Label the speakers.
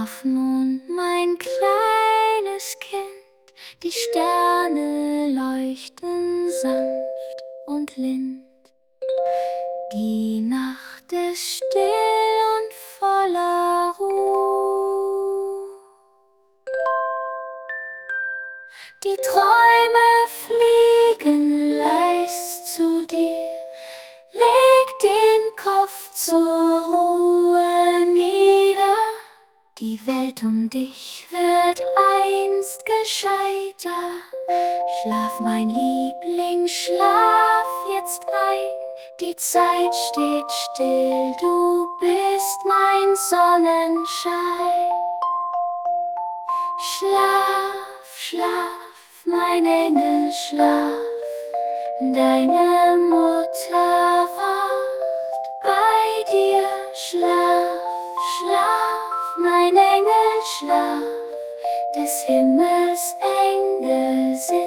Speaker 1: Schlaf nun, mein kleines Kind, die Sterne leuchten sanft und lind. Die Nacht ist still und voller Ruhe. Die Träume fliegen leis zu dir. Leg den Kopf zur Ruhe nieder. Die Welt um dich wird einst gescheiter. Schlaf, mein Liebling, schlaf jetzt ein. Die Zeit steht still, du bist mein Sonnenschein. Schlaf, schlaf, mein Engel, schlaf. Deine Mutter wacht bei dir. Schlaf, schlaf, mein Engel, schlaf. Des Himmels Engel sind